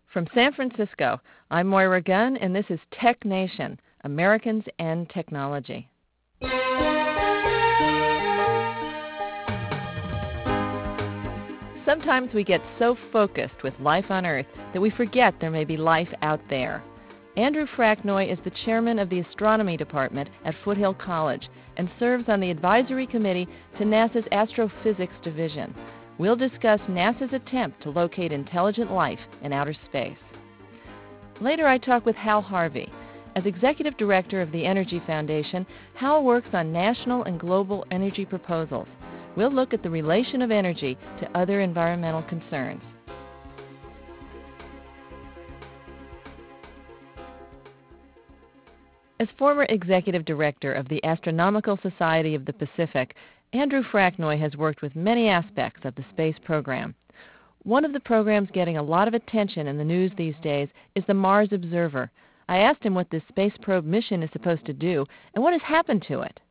From San Francisco, I'm Moira Gunn, and this is Tech Nation, Americans and Technology. Sometimes we get so focused with life on Earth that we forget there may be life out there. Andrew Fracknoy is the chairman of the Astronomy Department at Foothill College and serves on the advisory committee to NASA's Astrophysics Division. We'll discuss NASA's attempt to locate intelligent life in outer space. Later, I talk with Hal Harvey. As executive director of the Energy Foundation, Hal works on national and global energy proposals. We'll look at the relation of energy to other environmental concerns. As former executive director of the Astronomical Society of the Pacific, Andrew Fracknoy has worked with many aspects of the space program. One of the programs getting a lot of attention in the news these days is the Mars Observer. I asked him what this space probe mission is supposed to do and what has happened to it.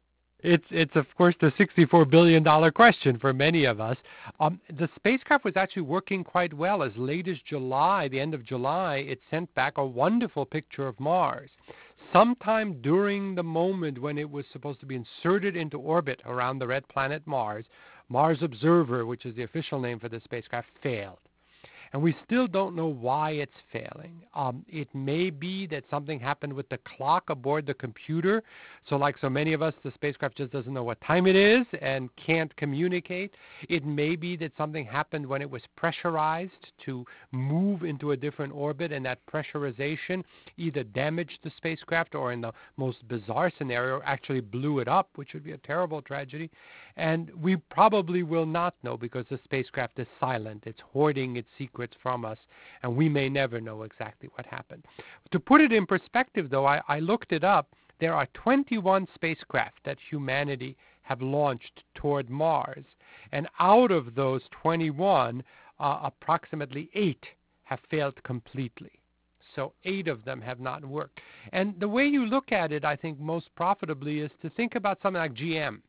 It's of course the $64 billion question for many of us. The spacecraft was actually working quite well. As late as July, the end of July, it sent back a wonderful picture of Mars. Sometime during the moment when it was supposed to be inserted into orbit around the red planet Mars, Mars Observer, which is the official name for the spacecraft, failed. And we still don't know why it's failing. It may be that something happened with the clock aboard the computer. So like so many of us, the spacecraft just doesn't know what time it is and can't communicate. It may be that something happened when it was pressurized to move into a different orbit, and that pressurization either damaged the spacecraft or, in the most bizarre scenario, actually blew it up, which would be a terrible tragedy. And we probably will not know because the spacecraft is silent. It's hoarding its secrets from us, and we may never know exactly what happened. To put it in perspective, though, I looked it up. There are 21 spacecraft that humanity have launched toward Mars, and out of those 21, approximately 8 have failed completely. So 8 of them have not worked. And the way you look at it, I think, most profitably is to think about something like GM.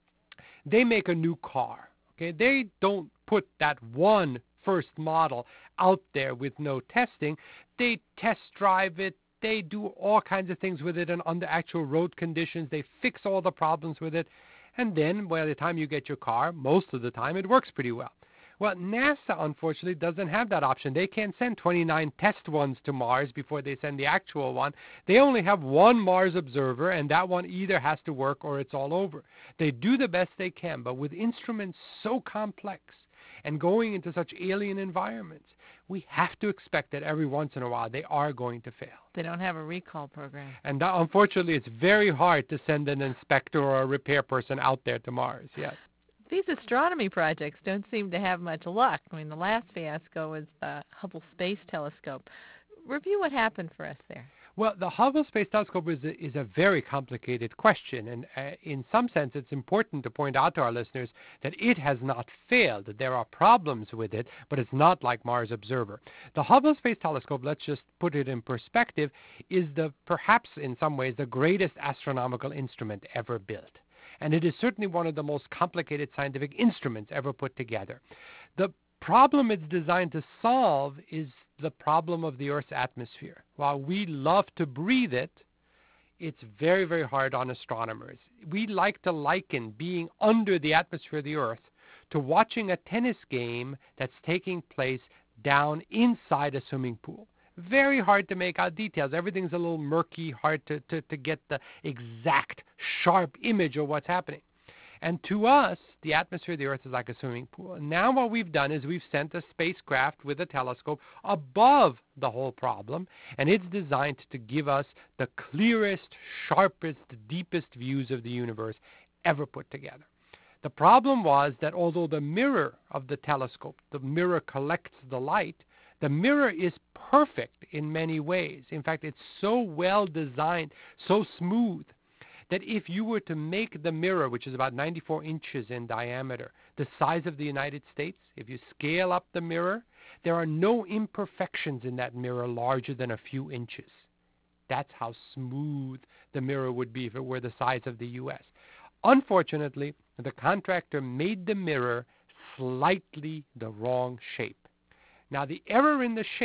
They make a new car. Okay, they don't put that one first model out there with no testing. They test drive it. They do all kinds of things with it, and under actual road conditions, they fix all the problems with it. And then by the time you get your car, most of the time it works pretty well. Well, NASA, unfortunately, doesn't have that option. They can't send 29 test ones to Mars before they send the actual one. They only have one Mars Observer, and that one either has to work or it's all over. They do the best they can, but with instruments so complex and going into such alien environments, we have to expect that every once in a while they are going to fail. They don't have a recall program. And unfortunately, it's very hard to send an inspector or a repair person out there to Mars, yes. These astronomy projects don't seem to have much luck. I mean, the last fiasco was the Hubble Space Telescope. Review what happened for us there. Well, the Hubble Space Telescope is a very complicated question, and in some sense it's important to point out to our listeners that it has not failed. There are problems with it, but it's not like Mars Observer. The Hubble Space Telescope, let's just put it in perspective, is perhaps in some ways the greatest astronomical instrument ever built. And it is certainly one of the most complicated scientific instruments ever put together. The problem it's designed to solve is the problem of the Earth's atmosphere. While we love to breathe it, it's very, very hard on astronomers. We like to liken being under the atmosphere of the Earth to watching a tennis game that's taking place down inside a swimming pool. Very hard to make out details. Everything's a little murky, hard to get the exact, sharp image of what's happening. And to us, the atmosphere of the Earth is like a swimming pool. And now what we've done is we've sent a spacecraft with a telescope above the whole problem, and it's designed to give us the clearest, sharpest, deepest views of the universe ever put together. The problem was that although the mirror of the telescope, the mirror collects the light, the mirror is perfect in many ways. In fact, it's so well designed, so smooth, that if you were to make the mirror, which is about 94 inches in diameter, the size of the United States, if you scale up the mirror, there are no imperfections in that mirror larger than a few inches. That's how smooth the mirror would be if it were the size of the U.S. Unfortunately, the contractor made the mirror slightly the wrong shape. Now, the error in the shape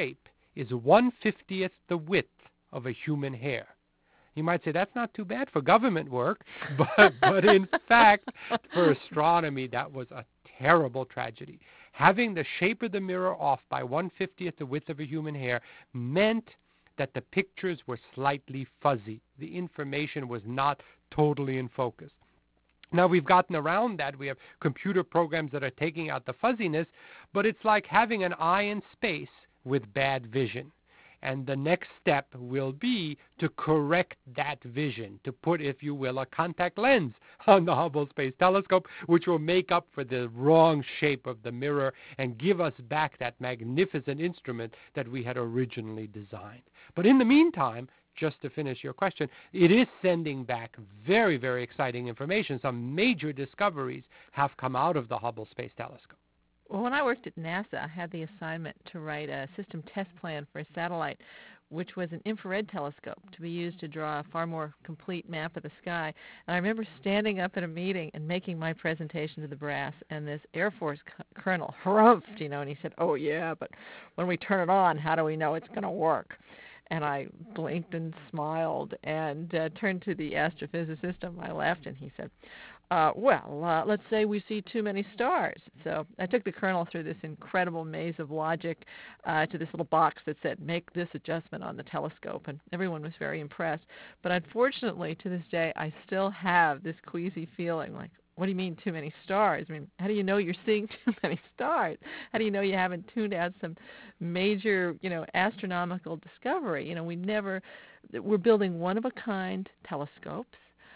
is 1/50th the width of a human hair. You might say that's not too bad for government work, but in fact, for astronomy, that was a terrible tragedy. Having the shape of the mirror off by 1/50th the width of a human hair meant that the pictures were slightly fuzzy. The information was not totally in focus. Now, we've gotten around that. We have computer programs that are taking out the fuzziness, but it's like having an eye in space with bad vision. And the next step will be to correct that vision, to put, if you will, a contact lens on the Hubble Space Telescope, which will make up for the wrong shape of the mirror and give us back that magnificent instrument that we had originally designed. But in the meantime, just to finish your question, it is sending back very, very exciting information. Some major discoveries have come out of the Hubble Space Telescope. Well, when I worked at NASA, I had the assignment to write a system test plan for a satellite, which was an infrared telescope to be used to draw a far more complete map of the sky. And I remember standing up at a meeting and making my presentation to the brass, and this Air Force colonel harumphed, and he said, "Oh, yeah, but when we turn it on, how do we know it's going to work?" And I blinked and smiled and turned to the astrophysicist on my left, and he said, let's say we see too many stars. So I took the colonel through this incredible maze of logic to this little box that said, make this adjustment on the telescope, and everyone was very impressed. But unfortunately, to this day, I still have this queasy feeling like, what do you mean too many stars? I mean, how do you know you're seeing too many stars? How do you know you haven't tuned out some major, astronomical discovery? We're building one-of-a-kind telescopes.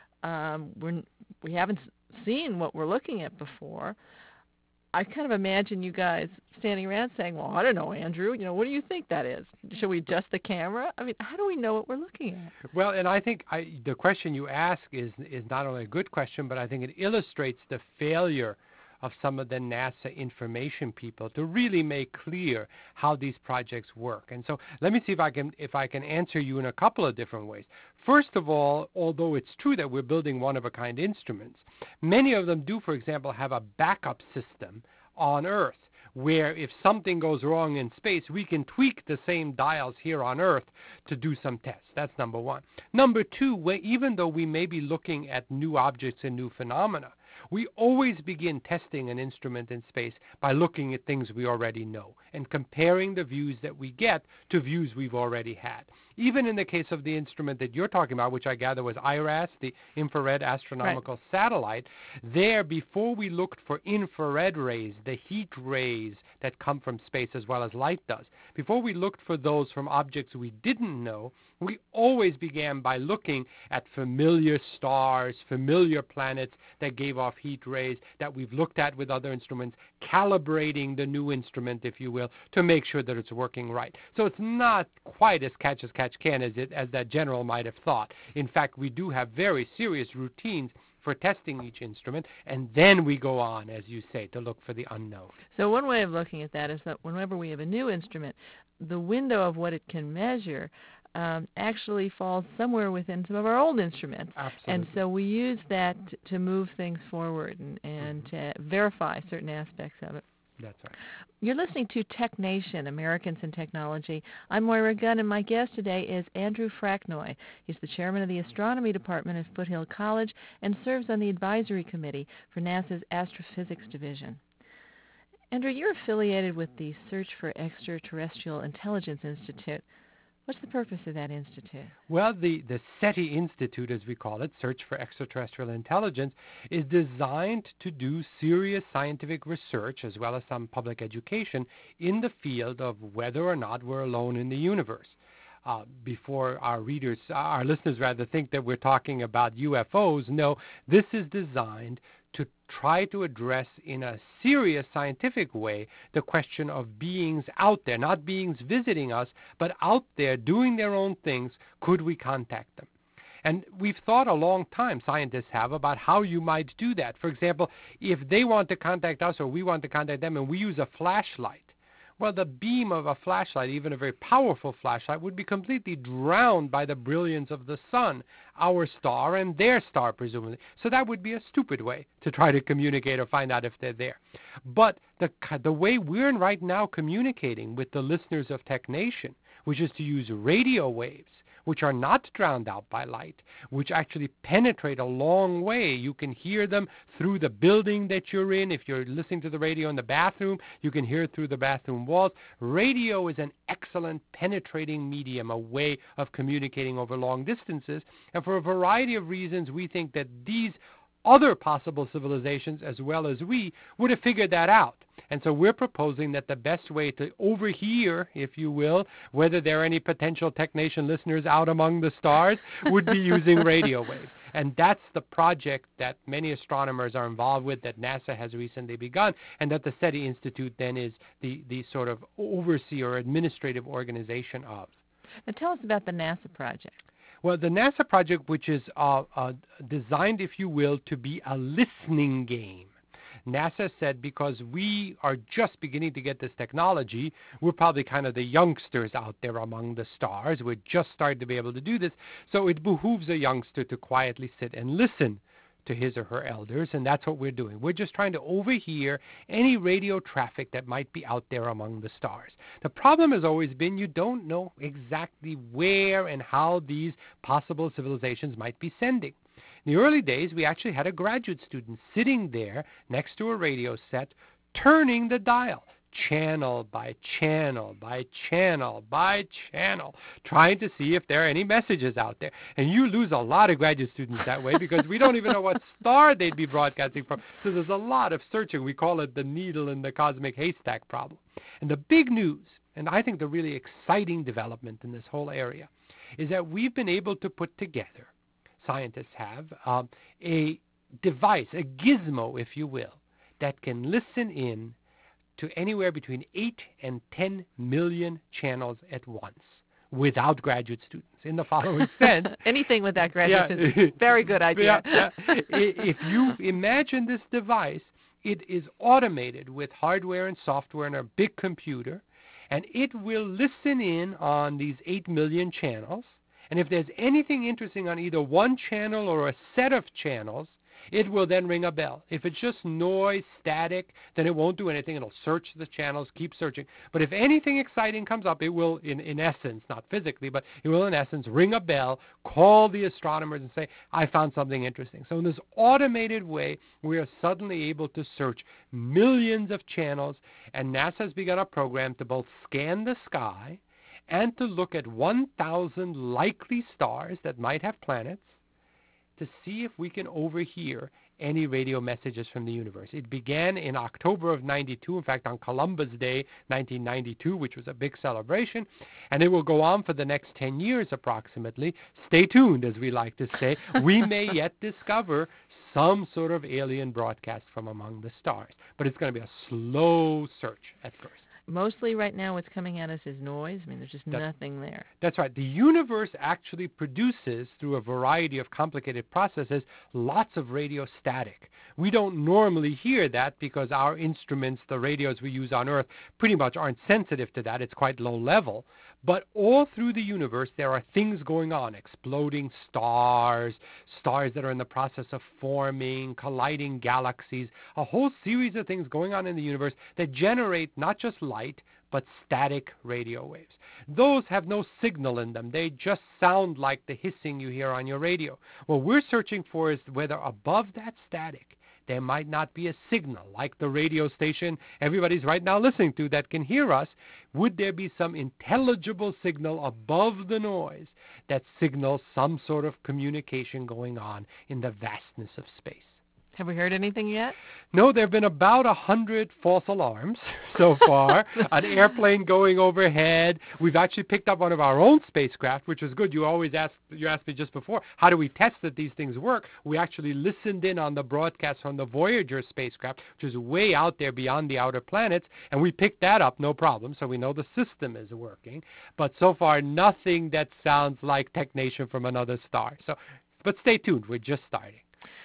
We haven't seen what we're looking at before. I kind of imagine you guys standing around saying, well, I don't know, Andrew, what do you think that is? Should we adjust the camera? I mean, how do we know what we're looking at? Well, and I think the question you ask is not only a good question, but I think it illustrates the failure of some of the NASA information people to really make clear how these projects work. And so let me see if I can answer you in a couple of different ways. First of all, although it's true that we're building one-of-a-kind instruments, many of them do, for example, have a backup system on Earth, where if something goes wrong in space, we can tweak the same dials here on Earth to do some tests. That's number one. Number two, even though we may be looking at new objects and new phenomena, we always begin testing an instrument in space by looking at things we already know and comparing the views that we get to views we've already had. Even in the case of the instrument that you're talking about, which I gather was IRAS, the Infrared Astronomical Satellite, there, before we looked for infrared rays, the heat rays that come from space as well as light does, before we looked for those from objects we didn't know, we always began by looking at familiar stars, familiar planets that gave off heat rays that we've looked at with other instruments, calibrating the new instrument, if you will, to make sure that it's working right. So it's not quite as catch can as that general might have thought. In fact, we do have very serious routines for testing each instrument, and then we go on, as you say, to look for the unknown. So one way of looking at that is that whenever we have a new instrument, the window of what it can measure actually falls somewhere within some of our old instruments. Absolutely. And so we use that to move things forward and to verify certain aspects of it. That's right. You're listening to Tech Nation, Americans in Technology. I'm Moira Gunn, and my guest today is Andrew Fracknoy. He's the chairman of the Astronomy Department at Foothill College and serves on the advisory committee for NASA's Astrophysics Division. Andrew, you're affiliated with the Search for Extraterrestrial Intelligence Institute. What's the purpose of that institute? Well, the SETI Institute, as we call it, Search for Extraterrestrial Intelligence, is designed to do serious scientific research as well as some public education in the field of whether or not we're alone in the universe. Before our listeners rather think that we're talking about UFOs, no, this is designed to try to address in a serious scientific way the question of beings out there, not beings visiting us, but out there doing their own things. Could we contact them? And we've thought a long time, scientists have, about how you might do that. For example, if they want to contact us or we want to contact them and we use a flashlight, Well, the beam of a flashlight, even a very powerful flashlight, would be completely drowned by the brilliance of the sun, our star and their star, presumably. So that would be a stupid way to try to communicate or find out if they're there. But the way we're right now communicating with the listeners of TechNation, which is to use radio waves, which are not drowned out by light, which actually penetrate a long way. You can hear them through the building that you're in. If you're listening to the radio in the bathroom, you can hear it through the bathroom walls. Radio is an excellent penetrating medium, a way of communicating over long distances. And for a variety of reasons, we think that these other possible civilizations, as well as we, would have figured that out. And so we're proposing that the best way to overhear, if you will, whether there are any potential TechNation listeners out among the stars, would be using radio waves. And that's the project that many astronomers are involved with, that NASA has recently begun, and that the SETI Institute then is the sort of overseer or administrative organization of. Now tell us about the NASA project. Well, the NASA project, which is designed, if you will, to be a listening game. NASA said because we are just beginning to get this technology, we're probably kind of the youngsters out there among the stars. We're just starting to be able to do this. So it behooves a youngster to quietly sit and listen to his or her elders, and that's what we're doing. We're just trying to overhear any radio traffic that might be out there among the stars. The problem has always been you don't know exactly where and how these possible civilizations might be sending. In the early days, we actually had a graduate student sitting there next to a radio set, turning the dial, channel by channel by channel by channel, trying to see if there are any messages out there. And you lose a lot of graduate students that way because we don't even know what star they'd be broadcasting from. So there's a lot of searching. We call it the needle in the cosmic haystack problem. And the big news, and I think the really exciting development in this whole area, is that we've been able to put together, scientists have, a device, a gizmo, if you will, that can listen in to anywhere between 8 and 10 million channels at once without graduate students. In the following sense. Anything without graduate students. Very good idea. If you imagine this device, it is automated with hardware and software and a big computer, and it will listen in on these 8 million channels. And if there's anything interesting on either one channel or a set of channels, it will then ring a bell. If it's just noise, static, then it won't do anything. It'll search the channels, keep searching. But if anything exciting comes up, it will, in essence, not physically, but it will, in essence, ring a bell, call the astronomers and say, I found something interesting. So in this automated way, we are suddenly able to search millions of channels, and NASA has begun a program to both scan the sky and to look at 1,000 likely stars that might have planets, to see if we can overhear any radio messages from the universe. It began in October of 92, in fact, on Columbus Day, 1992, which was a big celebration, and it will go on for the next 10 years approximately. Stay tuned, as we like to say. We may yet discover some sort of alien broadcast from among the stars, but it's going to be a slow search at first. Mostly right now what's coming at us is noise. I mean, there's just nothing there. That's right. The universe actually produces, through a variety of complicated processes, lots of radio static. We don't normally hear that because our instruments, the radios we use on Earth, pretty much aren't sensitive to that. It's quite low level. But all through the universe, there are things going on, exploding stars, stars that are in the process of forming, colliding galaxies, a whole series of things going on in the universe that generate not just light, but static radio waves. Those have no signal in them. They just sound like the hissing you hear on your radio. What we're searching for is whether above that static, there might not be a signal, like the radio station everybody's right now listening to that can hear us. Would there be some intelligible signal above the noise that signals some sort of communication going on in the vastness of space? Have we heard anything yet? No, there have been about 100 false alarms so far. An airplane going overhead. We've actually picked up one of our own spacecraft, which was good. You asked me just before, how do we test that these things work? We actually listened in on the broadcast from the Voyager spacecraft, which is way out there beyond the outer planets, and we picked that up, no problem, so we know the system is working. But so far, nothing that sounds like TechNation from another star. But stay tuned. We're just starting.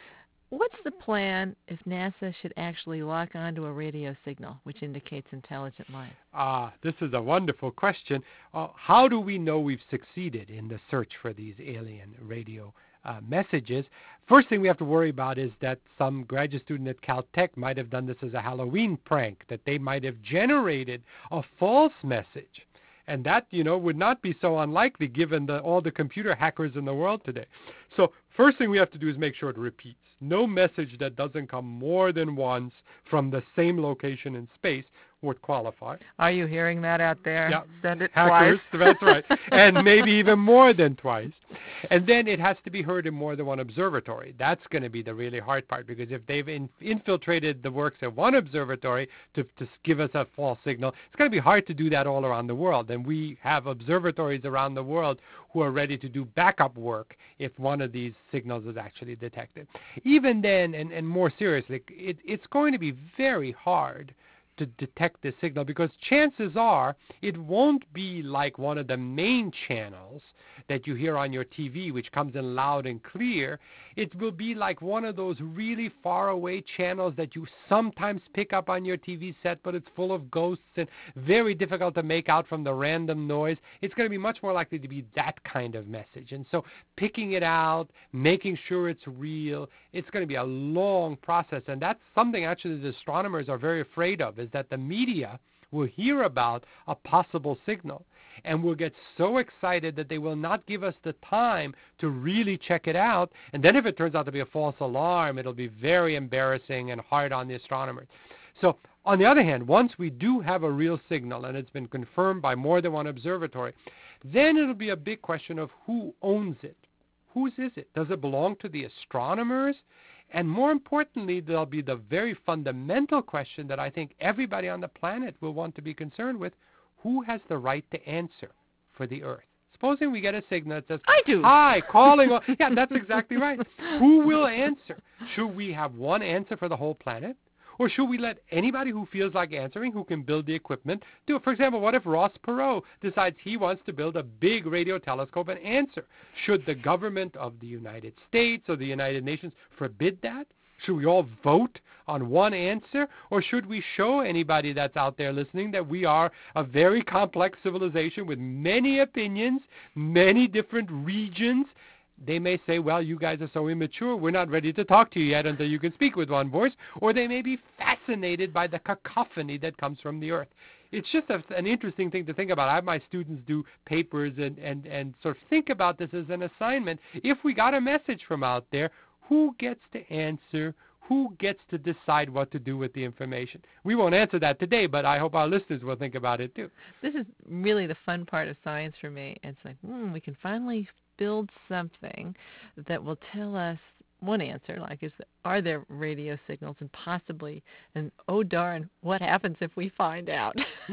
What's the plan if NASA should actually lock onto a radio signal which indicates intelligent life? This is a wonderful question. How do we know we've succeeded in the search for these alien radio messages? First thing we have to worry about is that some graduate student at Caltech might have done this as a Halloween prank, that they might have generated a false message. And that, would not be so unlikely given all the computer hackers in the world today. So first thing we have to do is make sure it repeats. No message that doesn't come more than once from the same location in space would qualify. Are you hearing that out there? Yeah. Send it Hackers, twice. That's right. And maybe even more than twice. And then it has to be heard in more than one observatory. That's going to be the really hard part, because if they've infiltrated the works at one observatory to give us a false signal, it's going to be hard to do that all around the world. And we have observatories around the world who are ready to do backup work if one of these signals is actually detected. Even then, and more seriously, it's going to be very hard to detect this signal, because chances are it won't be like one of the main channels that you hear on your TV, which comes in loud and clear. It will be like one of those really far away channels that you sometimes pick up on your TV set, but it's full of ghosts and very difficult to make out from the random noise. It's going to be much more likely to be that kind of message. And so picking it out, making sure it's real, it's going to be a long process. And that's something actually the astronomers are very afraid of, is that the media will hear about a possible signal and will get so excited that they will not give us the time to really check it out. And then if it turns out to be a false alarm, it'll be very embarrassing and hard on the astronomers. So on the other hand, once we do have a real signal and it's been confirmed by more than one observatory, then it'll be a big question of who owns it. Whose is it? Does it belong to the astronomers? And more importantly, there'll be the very fundamental question that I think everybody on the planet will want to be concerned with: who has the right to answer for the Earth? Supposing we get a signal that says, I do. Hi, calling. Yeah, that's exactly right. Who will answer? Should we have one answer for the whole planet? Or should we let anybody who feels like answering, who can build the equipment, do it? For example, what if Ross Perot decides he wants to build a big radio telescope and answer? Should the government of the United States or the United Nations forbid that? Should we all vote on one answer? Or should we show anybody that's out there listening that we are a very complex civilization with many opinions, many different regions? They may say, well, you guys are so immature, we're not ready to talk to you yet until you can speak with one voice. Or they may be fascinated by the cacophony that comes from the Earth. It's just an interesting thing to think about. I have my students do papers and sort of think about this as an assignment. If we got a message from out there, who gets to answer? Who gets to decide what to do with the information? We won't answer that today, but I hope our listeners will think about it too. This is really the fun part of science for me. It's like, we can finally build something that will tell us one answer, like, are there radio signals, and possibly, and oh darn, what happens if we find out?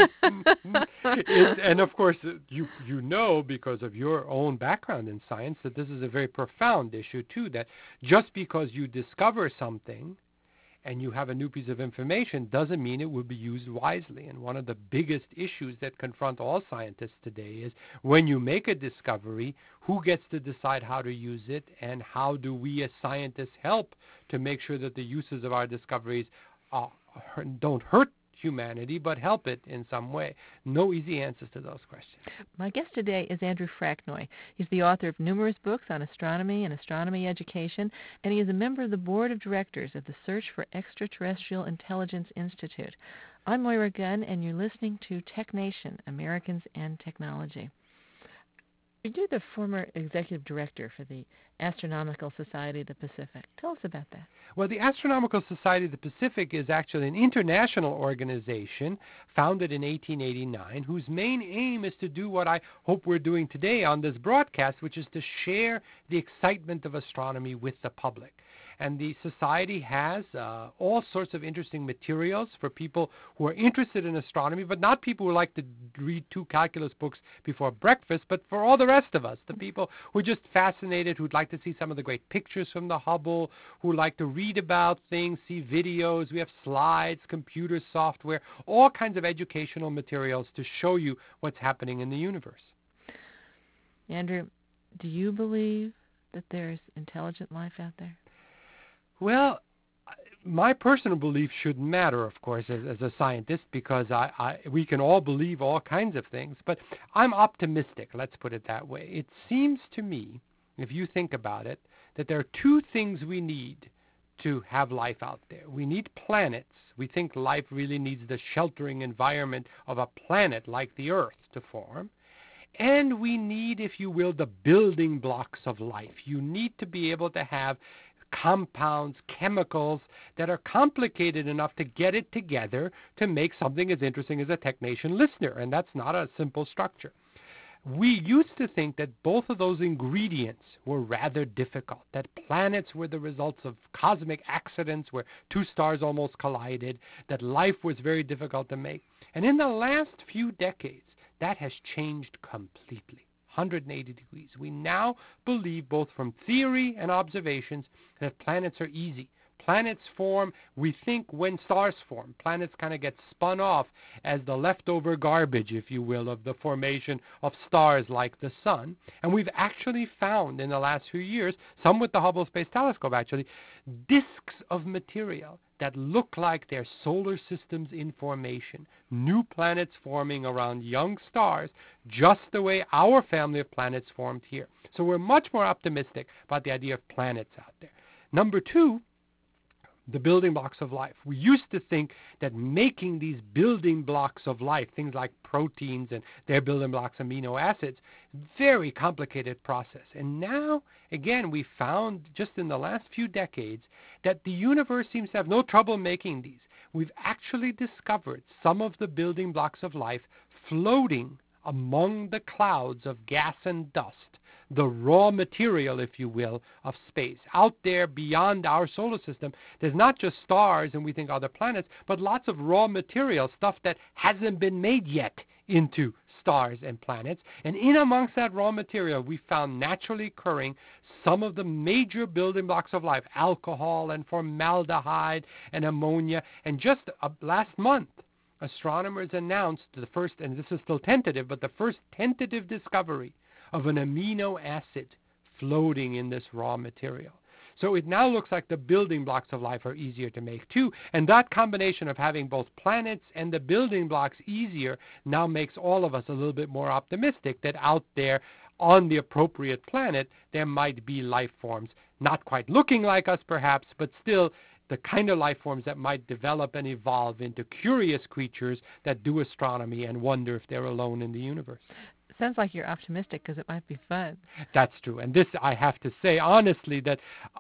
And of course, you know, because of your own background in science, that this is a very profound issue too, that just because you discover something and you have a new piece of information doesn't mean it will be used wisely. And one of the biggest issues that confront all scientists today is when you make a discovery, who gets to decide how to use it, and how do we as scientists help to make sure that the uses of our discoveries don't hurt humanity, but help it in some way? No easy answers to those questions. My guest today is Andrew Fracknoy. He's the author of numerous books on astronomy and astronomy education, and he is a member of the board of directors of the Search for Extraterrestrial Intelligence Institute. I'm Moira Gunn, and you're listening to Tech Nation, Americans and Technology. You're the former executive director for the Astronomical Society of the Pacific. Tell us about that. Well, the Astronomical Society of the Pacific is actually an international organization founded in 1889 whose main aim is to do what I hope we're doing today on this broadcast, which is to share the excitement of astronomy with the public. And the society has all sorts of interesting materials for people who are interested in astronomy, but not people who like to read 2 calculus books before breakfast, but for all the rest of us, the people who are just fascinated, who'd like to see some of the great pictures from the Hubble, who like to read about things, see videos. We have slides, computer software, all kinds of educational materials to show you what's happening in the universe. Andrew, do you believe that there's intelligent life out there? Well, my personal belief shouldn't matter, of course, as a scientist, because we can all believe all kinds of things. But I'm optimistic, let's put it that way. It seems to me, if you think about it, that there are two things we need to have life out there. We need planets. We think life really needs the sheltering environment of a planet like the Earth to form. And we need, if you will, the building blocks of life. You need to be able to have compounds, chemicals that are complicated enough to get it together to make something as interesting as a Technation listener, and that's not a simple structure. We used to think that both of those ingredients were rather difficult, that planets were the results of cosmic accidents where two stars almost collided, that life was very difficult to make. And in the last few decades, that has changed completely. 180 degrees. We now believe, both from theory and observations, that planets are easy. Planets form, we think, when stars form. Planets kind of get spun off as the leftover garbage, if you will, of the formation of stars like the sun. And we've actually found in the last few years, some with the Hubble Space Telescope actually, disks of material that look like they're solar systems in formation, new planets forming around young stars, just the way our family of planets formed here. So we're much more optimistic about the idea of planets out there. Number two, the building blocks of life. We used to think that making these building blocks of life, things like proteins and their building blocks, amino acids, very complicated process. And now, again, we found just in the last few decades that the universe seems to have no trouble making these. We've actually discovered some of the building blocks of life floating among the clouds of gas and dust, the raw material, if you will, of space. Out there beyond our solar system, there's not just stars and we think other planets, but lots of raw material, stuff that hasn't been made yet into stars and planets. And in amongst that raw material, we found naturally occurring some of the major building blocks of life, alcohol and formaldehyde and ammonia. And just last month, astronomers announced the first, and this is still tentative, but the first tentative discovery of an amino acid floating in this raw material. So it now looks like the building blocks of life are easier to make too, and that combination of having both planets and the building blocks easier now makes all of us a little bit more optimistic that out there on the appropriate planet there might be life forms, not quite looking like us perhaps, but still the kind of life forms that might develop and evolve into curious creatures that do astronomy and wonder if they're alone in the universe. Sounds like you're optimistic because it might be fun. That's true. And this, I have to say honestly, that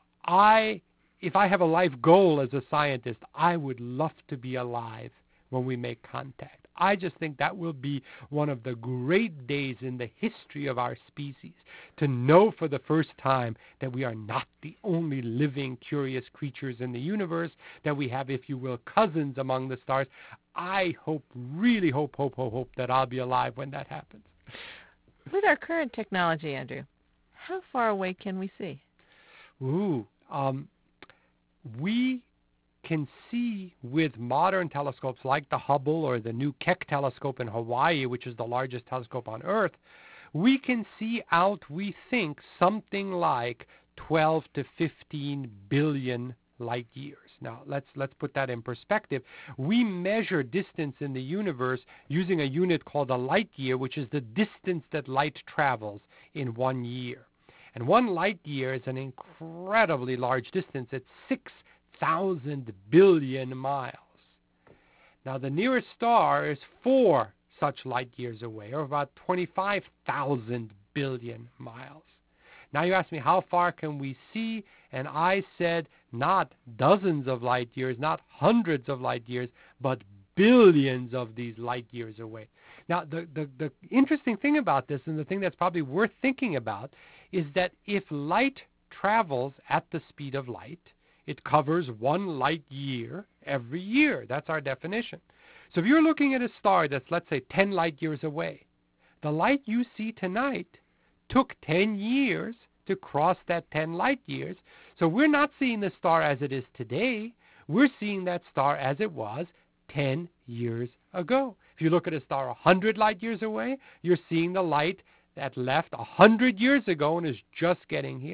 if I have a life goal as a scientist, I would love to be alive when we make contact. I just think that will be one of the great days in the history of our species, to know for the first time that we are not the only living, curious creatures in the universe, that we have, if you will, cousins among the stars. I hope, really hope that I'll be alive when that happens. With our current technology, Andrew, how far away can we see? We can see with modern telescopes like the Hubble or the new Keck telescope in Hawaii, which is the largest telescope on Earth, we can see out, we think, something like 12 to 15 billion light years. Now, let's put that in perspective. We measure distance in the universe using a unit called a light year, which is the distance that light travels in 1 year. And 1 light year is an incredibly large distance. It's 6,000 billion miles. Now, the nearest star is 4 such light years away, or about 25,000 billion miles. Now you ask me, how far can we see? And I said, not dozens of light years, not hundreds of light years, but billions of these light years away. Now, the interesting thing about this, and the thing that's probably worth thinking about, is that if light travels at the speed of light, it covers 1 light year every year. That's our definition. So if you're looking at a star that's, let's say, 10 light years away, the light you see tonight took 10 years to cross that 10 light years. So we're not seeing the star as it is today. We're seeing that star as it was 10 years ago. If you look at a star 100 light years away, you're seeing the light that left 100 years ago and is just getting here.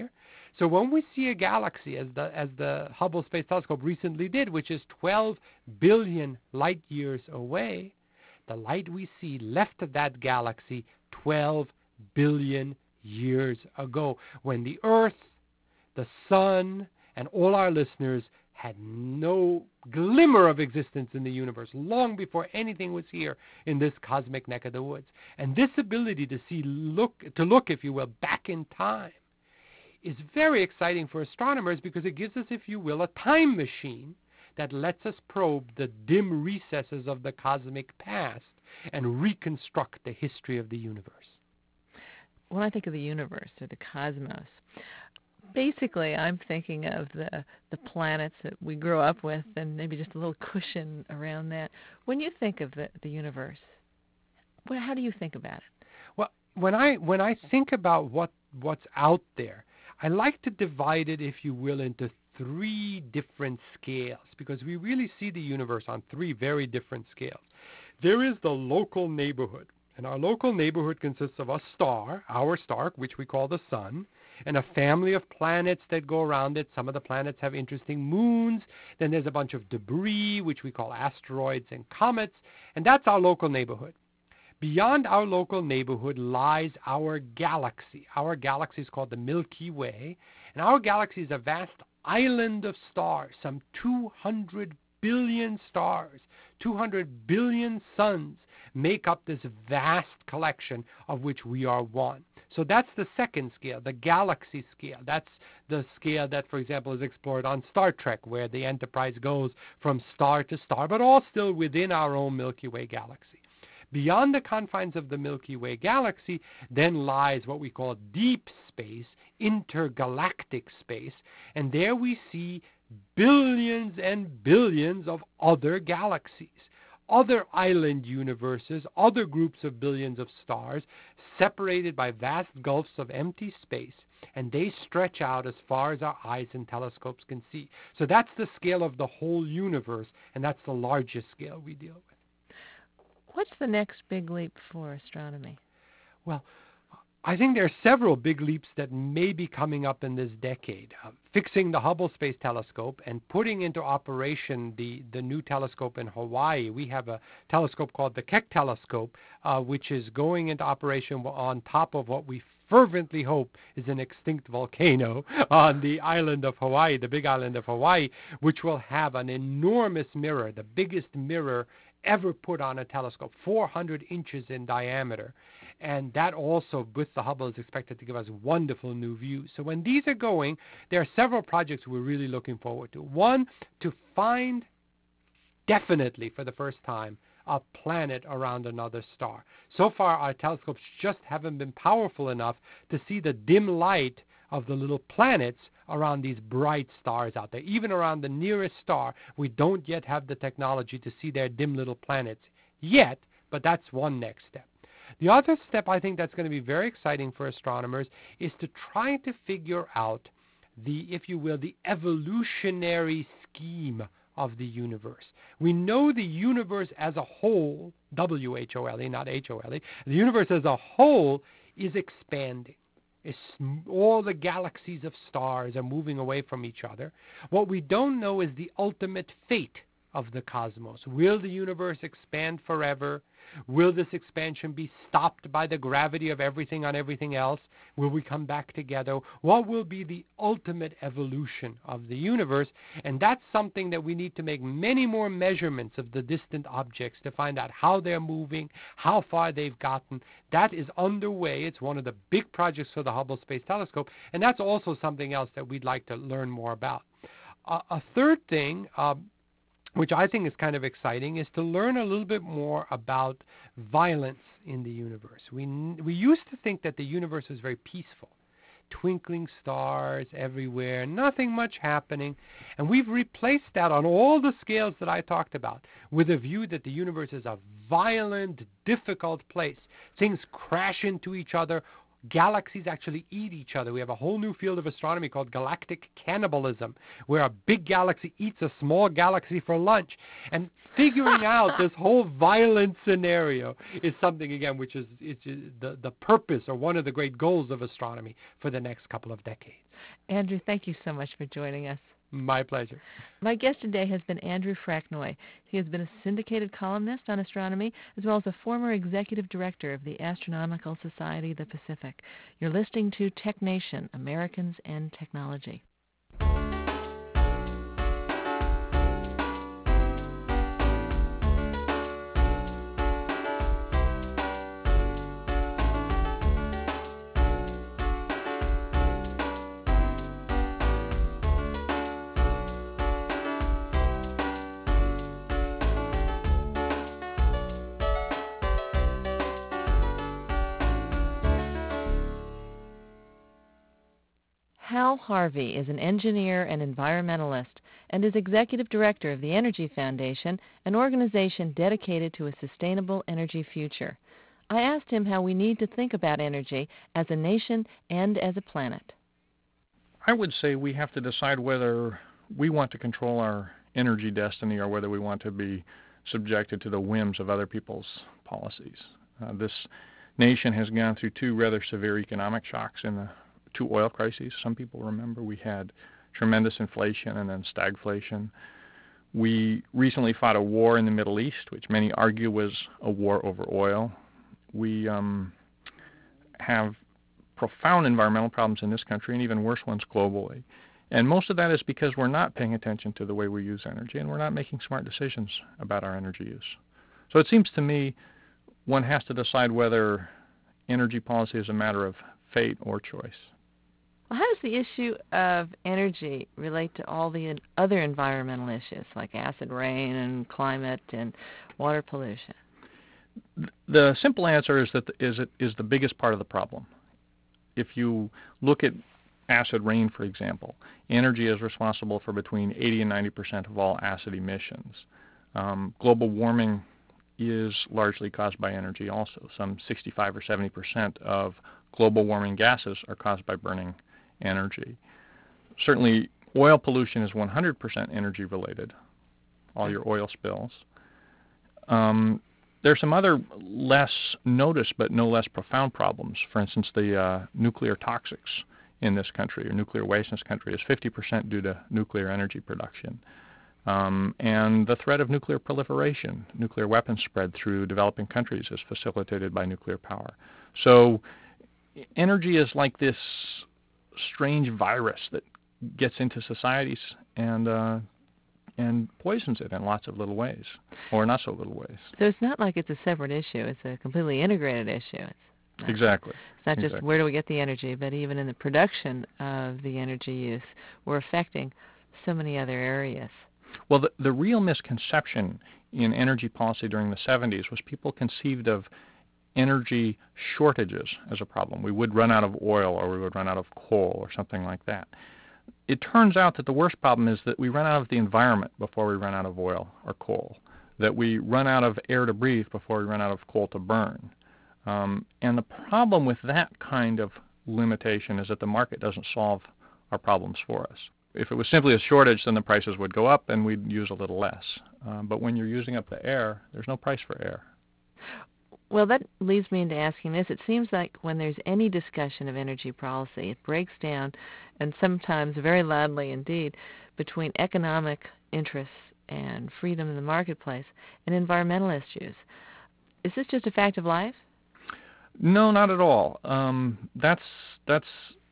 So when we see a galaxy, as the Hubble Space Telescope recently did, which is 12 billion light years away, the light we see left of that galaxy 12 billion years ago, when the Earth, the Sun, and all our listeners had no glimmer of existence in the universe, long before anything was here in this cosmic neck of the woods. And this ability to look, if you will, back in time is very exciting for astronomers, because it gives us, if you will, a time machine that lets us probe the dim recesses of the cosmic past and reconstruct the history of the universe. When I think of the universe or the cosmos, basically I'm thinking of the planets that we grow up with and maybe just a little cushion around that. When you think of the universe, how do you think about it? Well, when I think about what's out there, I like to divide it, if you will, into three different scales, because we really see the universe on three very different scales. There is the local neighborhood, and our local neighborhood consists of a star, our star, which we call the sun, and a family of planets that go around it. Some of the planets have interesting moons. Then there's a bunch of debris, which we call asteroids and comets, and that's our local neighborhood. Beyond our local neighborhood lies our galaxy. Our galaxy is called the Milky Way, and our galaxy is a vast island of stars, some 200 billion stars, 200 billion suns make up this vast collection of which we are one. So that's the second scale, the galaxy scale. That's the scale that, for example, is explored on Star Trek, where the Enterprise goes from star to star, but all still within our own Milky Way galaxy. Beyond the confines of the Milky Way galaxy then lies what we call deep space, intergalactic space, and there we see billions and billions of other galaxies, other island universes, other groups of billions of stars, separated by vast gulfs of empty space, and they stretch out as far as our eyes and telescopes can see. So that's the scale of the whole universe, and that's the largest scale we deal with. What's the next big leap for astronomy? Well, I think there are several big leaps that may be coming up in this decade. Fixing the Hubble Space Telescope and putting into operation the new telescope in Hawaii. We have a telescope called the Keck Telescope, which is going into operation on top of what we fervently hope is an extinct volcano on the island of Hawaii, the big island of Hawaii, which will have an enormous mirror, the biggest mirror ever put on a telescope, 400 inches in diameter. And that also, with the Hubble, is expected to give us wonderful new views. So when these are going, there are several projects we're really looking forward to. One, to find definitely for the first time a planet around another star. So far, our telescopes just haven't been powerful enough to see the dim light of the little planets around these bright stars out there. Even around the nearest star, we don't yet have the technology to see their dim little planets yet, but that's one next step. The other step I think that's going to be very exciting for astronomers is to try to figure out the, if you will, the evolutionary scheme of the universe. We know the universe as a whole, W-H-O-L-E, not H-O-L-E, the universe as a whole is expanding. All the galaxies of stars are moving away from each other. What we don't know is the ultimate fate of the cosmos. Will the universe expand forever? Will this expansion be stopped by the gravity of everything on everything else? Will we come back together? What will be the ultimate evolution of the universe? And that's something that we need to make many more measurements of the distant objects to find out how they're moving, how far they've gotten. That is underway. It's one of the big projects for the Hubble Space Telescope, and that's also something else that we'd like to learn more about. A third thing, which I think is kind of exciting, is to learn a little bit more about violence in the universe. We used to think that the universe was very peaceful. Twinkling stars everywhere, nothing much happening. And we've replaced that on all the scales that I talked about with a view that the universe is a violent, difficult place. Things crash into each other galaxies actually eat each other. We have a whole new field of astronomy called galactic cannibalism, where a big galaxy eats a small galaxy for lunch. And figuring out this whole violent scenario is something, again, which is the purpose or one of the great goals of astronomy for the next couple of decades. Andrew, thank you so much for joining us. My pleasure. My guest today has been Andrew Fracknoy. He has been a syndicated columnist on astronomy, as well as a former executive director of the Astronomical Society of the Pacific. You're listening to Tech Nation, Americans and Technology. Hal Harvey is an engineer and environmentalist and is executive director of the Energy Foundation, an organization dedicated to a sustainable energy future. I asked him how we need to think about energy as a nation and as a planet. I would say we have to decide whether we want to control our energy destiny or whether we want to be subjected to the whims of other people's policies. This nation has gone through two rather severe economic shocks in the two oil crises. Some people remember we had tremendous inflation and then stagflation. We recently fought a war in the Middle East, which many argue was a war over oil. We have profound environmental problems in this country and even worse ones globally. And most of that is because we're not paying attention to the way we use energy and we're not making smart decisions about our energy use. So it seems to me one has to decide whether energy policy is a matter of fate or choice. Well, how does the issue of energy relate to all the other environmental issues like acid rain and climate and water pollution? The simple answer is that it is the biggest part of the problem. If you look at acid rain, for example, energy is responsible for between 80 and 90% of all acid emissions. Global warming is largely caused by energy also. Some 65 or 70% of global warming gases are caused by burning energy. Certainly, oil pollution is 100% energy related, all your oil spills. There's some other less noticed but no less profound problems. For instance, the nuclear toxics in this country, or nuclear waste in this country, is 50% due to nuclear energy production. And the threat of nuclear proliferation, nuclear weapons spread through developing countries, is facilitated by nuclear power. So energy is like this strange virus that gets into societies and poisons it in lots of little ways, or not so little ways. So it's not like it's a separate issue. It's a completely integrated issue. Exactly. It's not just where do we get the energy, but even in the production of the energy use, we're affecting so many other areas. Well, the real misconception in energy policy during the 70s was people conceived of energy shortages as a problem. We would run out of oil or we would run out of coal or something like that. It turns out that the worst problem is that we run out of the environment before we run out of oil or coal, that we run out of air to breathe before we run out of coal to burn. And the problem with that kind of limitation is that the market doesn't solve our problems for us. If it was simply a shortage, then the prices would go up and we'd use a little less. But when you're using up the air, there's no price for air. Well, that leads me into asking this. It seems like when there's any discussion of energy policy, it breaks down, and sometimes very loudly indeed, between economic interests and freedom in the marketplace and environmental issues. Is this just a fact of life? No, not at all. That's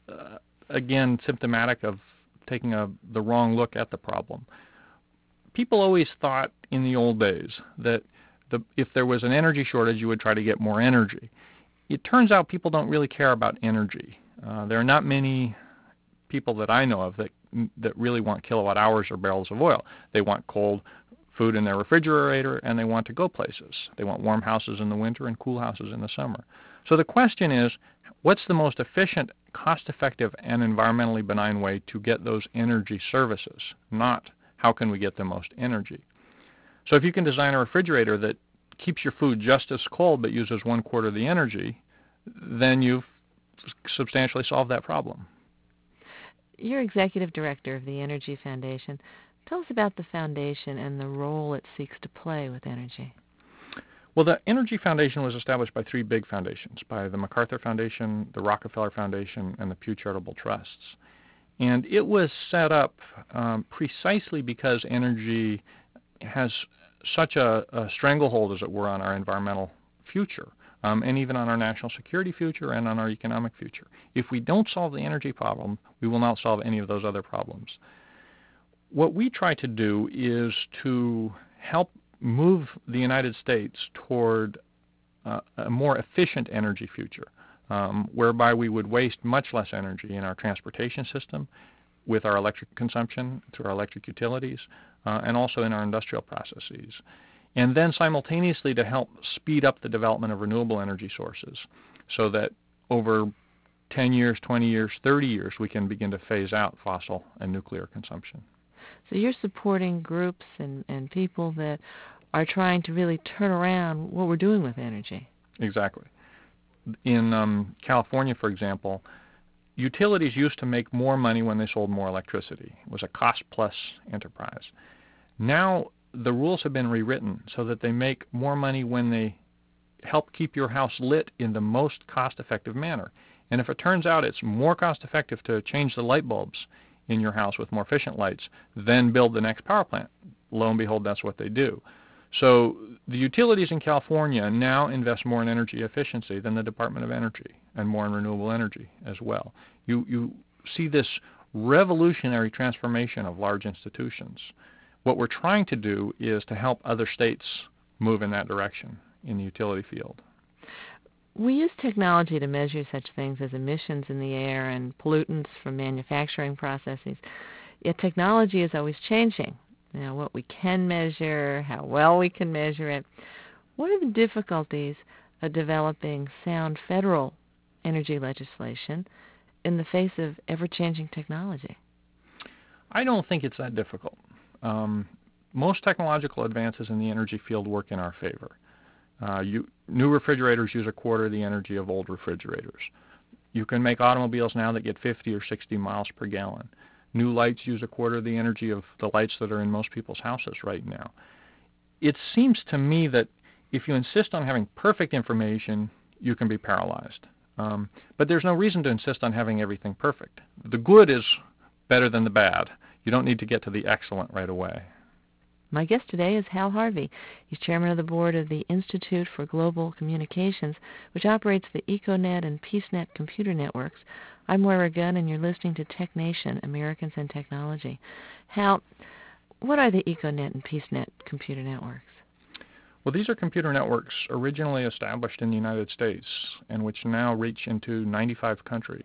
again, symptomatic of taking the wrong look at the problem. People always thought in the old days that if there was an energy shortage, you would try to get more energy. It turns out people don't really care about energy. There are not many people that I know of that really want kilowatt hours or barrels of oil. They want cold food in their refrigerator, and they want to go places. They want warm houses in the winter and cool houses in the summer. So the question is, what's the most efficient, cost-effective, and environmentally benign way to get those energy services, not how can we get the most energy? So if you can design a refrigerator that keeps your food just as cold but uses 1/4 of the energy, then you've substantially solve that problem. You're executive director of the Energy Foundation. Tell us about the foundation and the role it seeks to play with energy. Well, the Energy Foundation was established by three big foundations, by the MacArthur Foundation, the Rockefeller Foundation, and the Pew Charitable Trusts. And it was set up precisely because energy has such a stranglehold, as it were, on our environmental future, and even on our national security future and on our economic future. If we don't solve the energy problem, we will not solve any of those other problems. What we try to do is to help move the United States toward a more efficient energy future, whereby we would waste much less energy in our transportation system, with our electric consumption through our electric utilities, and also in our industrial processes. And then simultaneously to help speed up the development of renewable energy sources so that over 10 years, 20 years, 30 years, we can begin to phase out fossil and nuclear consumption. So you're supporting groups and people that are trying to really turn around what we're doing with energy. Exactly. In California, for example, utilities used to make more money when they sold more electricity. It was a cost-plus enterprise. Now the rules have been rewritten so that they make more money when they help keep your house lit in the most cost-effective manner. And if it turns out it's more cost-effective to change the light bulbs in your house with more efficient lights than build the next power plant, lo and behold, that's what they do. So the utilities in California now invest more in energy efficiency than the Department of Energy, and more in renewable energy as well. You see this revolutionary transformation of large institutions. What we're trying to do is to help other states move in that direction in the utility field. We use technology to measure such things as emissions in the air and pollutants from manufacturing processes. Yet technology is always changing. What we can measure, how well we can measure it. What are the difficulties of developing sound federal energy legislation in the face of ever-changing technology? I don't think it's that difficult. Most technological advances in the energy field work in our favor. New refrigerators use a quarter of the energy of old refrigerators. You can make automobiles now that get 50 or 60 miles per gallon. New lights use a quarter of the energy of the lights that are in most people's houses right now. It seems to me that if you insist on having perfect information, you can be paralyzed. But there's no reason to insist on having everything perfect. The good is better than the bad. You don't need to get to the excellent right away. My guest today is Hal Harvey. He's chairman of the board of the Institute for Global Communications, which operates the EcoNet and PeaceNet computer networks. I'm Moira Gunn, and you're listening to Tech Nation, Americans and Technology. Hal, what are the EcoNet and PeaceNet computer networks? Well, these are computer networks originally established in the United States and which now reach into 95 countries,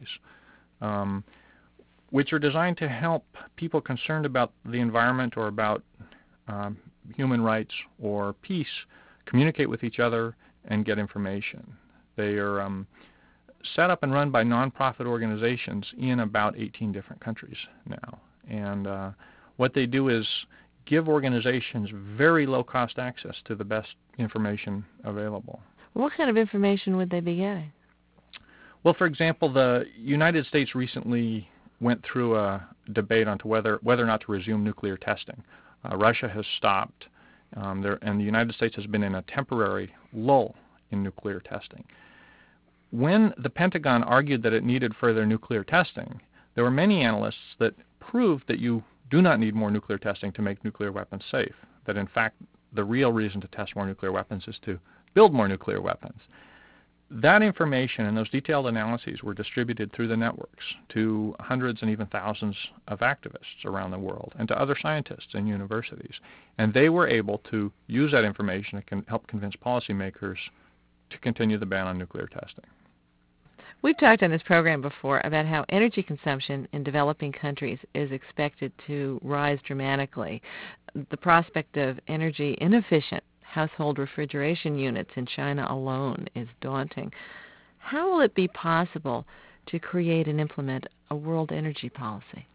which are designed to help people concerned about the environment or about human rights or peace communicate with each other and get information. They are set up and run by nonprofit organizations in about 18 different countries now. And what they do is give organizations very low-cost access to the best information available. What kind of information would they be getting? Well, for example, the United States recently went through a debate on whether or not to resume nuclear testing. Russia has stopped, and the United States has been in a temporary lull in nuclear testing. When the Pentagon argued that it needed further nuclear testing, there were many analysts that proved that you do not need more nuclear testing to make nuclear weapons safe, that in fact the real reason to test more nuclear weapons is to build more nuclear weapons. That information and those detailed analyses were distributed through the networks to hundreds and even thousands of activists around the world and to other scientists and universities. And they were able to use that information to help convince policymakers to continue the ban on nuclear testing. We've talked on this program before about how energy consumption in developing countries is expected to rise dramatically. The prospect of energy inefficient household refrigeration units in China alone is daunting. How will it be possible to create and implement a world energy policy?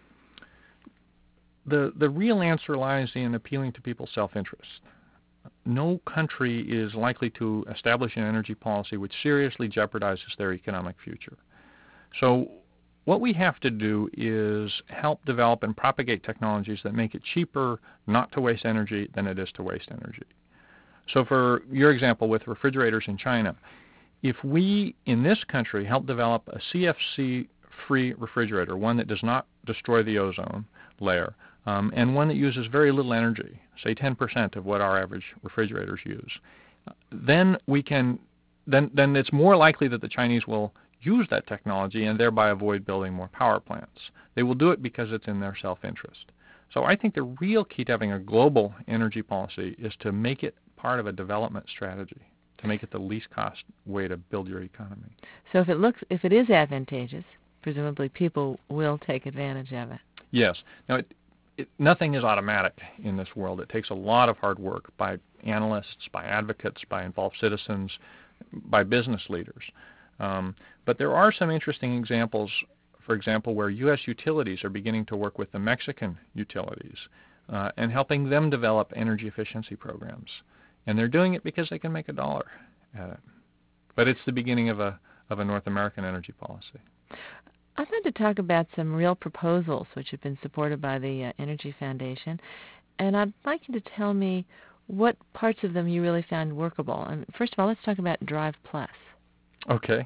The real answer lies in appealing to people's self-interest. No country is likely to establish an energy policy which seriously jeopardizes their economic future. So what we have to do is help develop and propagate technologies that make it cheaper not to waste energy than it is to waste energy. So for your example with refrigerators in China, if we in this country help develop a CFC-free refrigerator, one that does not destroy the ozone layer, and one that uses very little energy, say 10% of what our average refrigerators use, then it's more likely that the Chinese will use that technology and thereby avoid building more power plants. They will do it because it's in their self-interest. So I think the real key to having a global energy policy is to make it part of a development strategy, to make it the least cost way to build your economy. So if it is advantageous, presumably people will take advantage of it. Yes. Now, nothing is automatic in this world. It takes a lot of hard work by analysts, by advocates, by involved citizens, by business leaders. But there are some interesting examples, for example, where U.S. utilities are beginning to work with the Mexican utilities and helping them develop energy efficiency programs. And they're doing it because they can make $1 at it. But it's the beginning of a North American energy policy. I'd like to talk about some real proposals which have been supported by the Energy Foundation. And I'd like you to tell me what parts of them you really found workable. And first of all, let's talk about Drive Plus. Okay.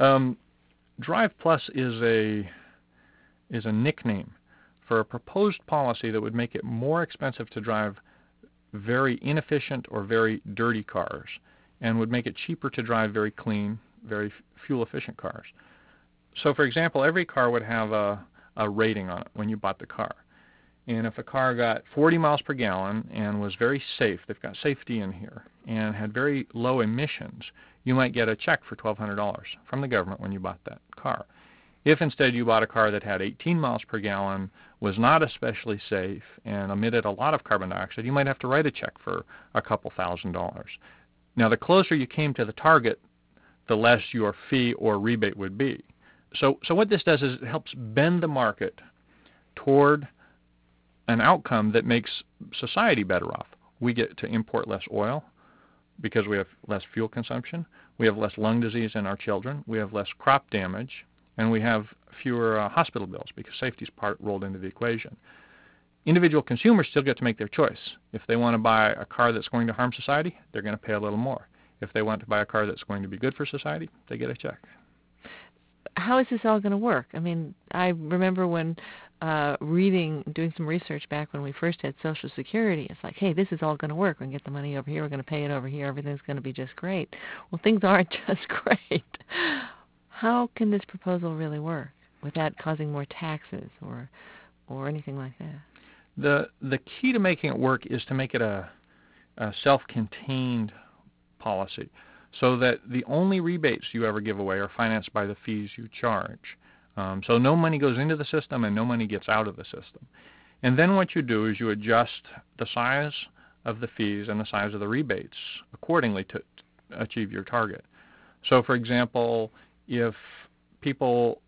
Drive Plus is a nickname for a proposed policy that would make it more expensive to drive very inefficient or very dirty cars and would make it cheaper to drive very clean, very fuel-efficient cars. So, for example, every car would have a rating on it when you bought the car. And if a car got 40 miles per gallon and was very safe, they've got safety in here, and had very low emissions, you might get a check for $1,200 from the government when you bought that car. If instead you bought a car that had 18 miles per gallon, was not especially safe, and emitted a lot of carbon dioxide, you might have to write a check for a couple $1,000s. Now, the closer you came to the target, the less your fee or rebate would be. So what this does is it helps bend the market toward an outcome that makes society better off. We get to import less oil because we have less fuel consumption. We have less lung disease in our children. We have less crop damage. And we have fewer hospital bills because safety is rolled into the equation. Individual consumers still get to make their choice. If they want to buy a car that's going to harm society, they're going to pay a little more. If they want to buy a car that's going to be good for society, they get a check. How is this all going to work? I mean, I remember when doing some research back when we first had Social Security. It's like, hey, this is all going to work. We can get the money over here. We're going to pay it over here. Everything's going to be just great. Well, things aren't just great. How can this proposal really work without causing more taxes or anything like that? The key to making it work is to make it a self-contained policy, so that the only rebates you ever give away are financed by the fees you charge. So no money goes into the system and no money gets out of the system. And then what you do is you adjust the size of the fees and the size of the rebates accordingly to achieve your target. So, for example, if people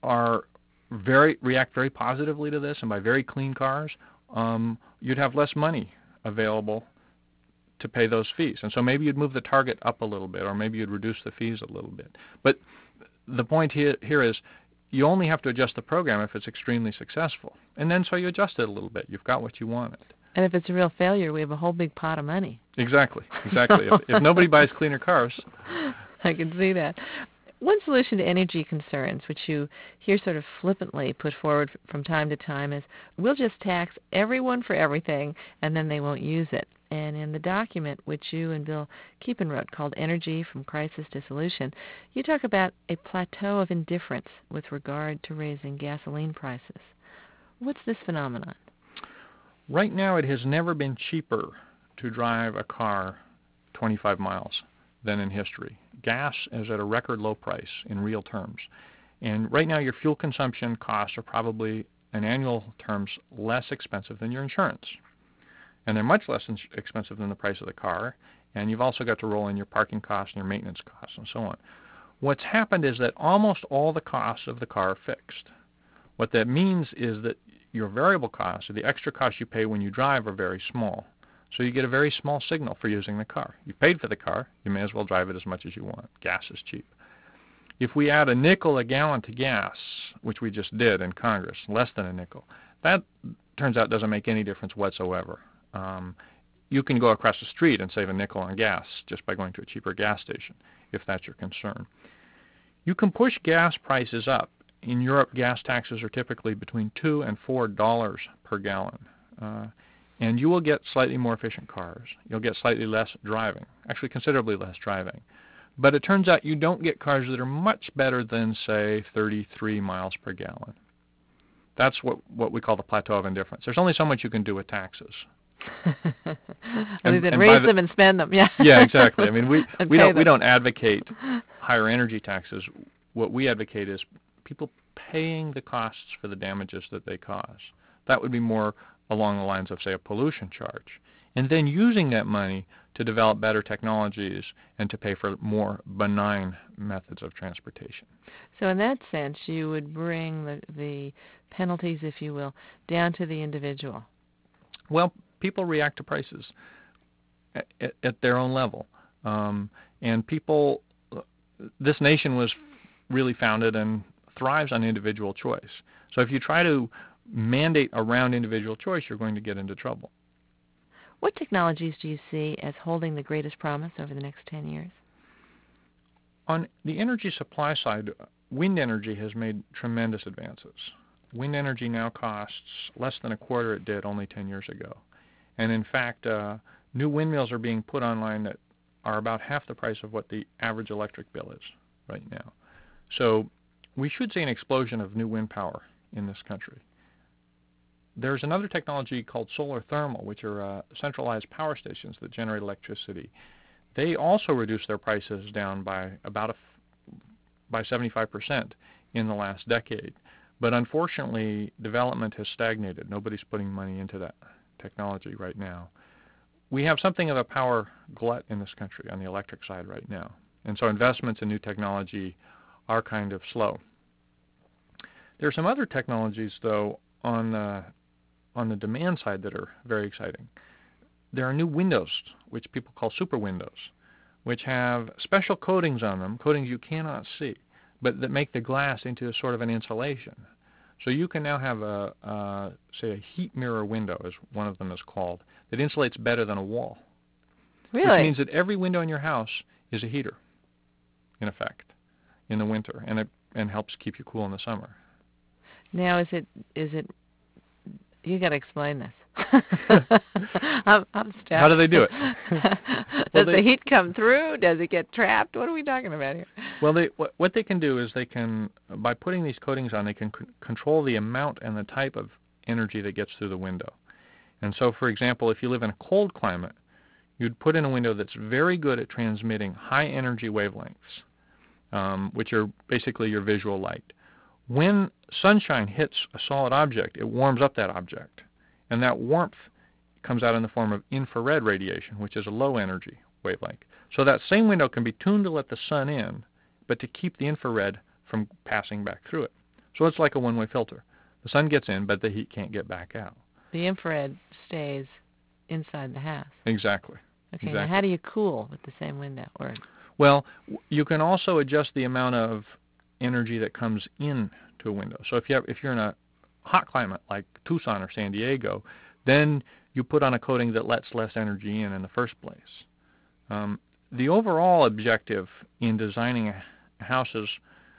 react very positively to this and buy very clean cars, you'd have less money available to pay those fees. And so maybe you'd move the target up a little bit, or maybe you'd reduce the fees a little bit. But the point here is you only have to adjust the program if it's extremely successful. And then so you adjust it a little bit. You've got what you wanted. And if it's a real failure, we have a whole big pot of money. Exactly. If nobody buys cleaner cars. I can see that. One solution to energy concerns, which you hear sort of flippantly put forward from time to time, is we'll just tax everyone for everything and then they won't use it. And in the document which you and Bill Keepen wrote called Energy from Crisis to Solution, you talk about a plateau of indifference with regard to raising gasoline prices. What's this phenomenon? Right now it has never been cheaper to drive a car 25 miles than in history. Gas is at a record low price in real terms. And right now your fuel consumption costs are probably, in annual terms, less expensive than your insurance. And they're much less expensive than the price of the car. And you've also got to roll in your parking costs and your maintenance costs and so on. What's happened is that almost all the costs of the car are fixed. What that means is that your variable costs, or the extra costs you pay when you drive, are very small. So you get a very small signal for using the car. You paid for the car, you may as well drive it as much as you want. Gas is cheap. If we add a nickel a gallon to gas, which we just did in Congress, less than a nickel, that turns out doesn't make any difference whatsoever. You can go across the street and save a nickel on gas just by going to a cheaper gas station, if that's your concern. You can push gas prices up. In Europe, gas taxes are typically between $2 and $4 per gallon. And you will get slightly more efficient cars. You'll get slightly less driving, actually considerably less driving. But it turns out you don't get cars that are much better than, say, 33 miles per gallon. That's what we call the plateau of indifference. There's only so much you can do with taxes. Other than raise them and spend them, yeah. Yeah, exactly. I mean, we don't advocate higher energy taxes. What we advocate is people paying the costs for the damages that they cause. That would be more along the lines of, say, a pollution charge. And then using that money to develop better technologies and to pay for more benign methods of transportation. So in that sense, you would bring the penalties, if you will, down to the individual. Well, people react to prices at their own level. And people, this nation was really founded and thrives on individual choice. So if you try to mandate around individual choice, you're going to get into trouble. What technologies do you see as holding the greatest promise over the next 10 years? On the energy supply side, wind energy has made tremendous advances. Wind energy now costs less than a quarter it did only 10 years ago. And in fact, new windmills are being put online that are about half the price of what the average electric bill is right now. So we should see an explosion of new wind power in this country. There's another technology called solar thermal, which are centralized power stations that generate electricity. They also reduced their prices down by by 75% in the last decade. But unfortunately, development has stagnated. Nobody's putting money into that technology right now. We have something of a power glut in this country on the electric side right now. And so investments in new technology are kind of slow. There are some other technologies, though, on the demand side that are very exciting. There are new windows, which people call super windows, which have special coatings on them, coatings you cannot see, but that make the glass into a sort of an insulation. So you can now have say a heat mirror window, as one of them is called, that insulates better than a wall. Really? Which means that every window in your house is a heater, in effect, in the winter, and helps keep you cool in the summer. Now, is it? You got to explain this. I'm stuck. How do they do it? Does the heat come through? Does it get trapped? What are we talking about here? Well, what they can do is they can, by putting these coatings on, they can control the amount and the type of energy that gets through the window. And so, for example, if you live in a cold climate, you'd put in a window that's very good at transmitting high energy wavelengths, which are basically your visual light. When sunshine hits a solid object, it warms up that object. And that warmth comes out in the form of infrared radiation, which is a low energy wavelength. So that same window can be tuned to let the sun in, but to keep the infrared from passing back through it. So it's like a one-way filter. The sun gets in, but the heat can't get back out. The infrared stays inside the house. Exactly. Okay, exactly. Now how do you cool with the same window? Well, you can also adjust the amount of energy that comes in to a window. So if you're in a hot climate like Tucson or San Diego, then you put on a coating that lets less energy in the first place. The overall objective in designing a house is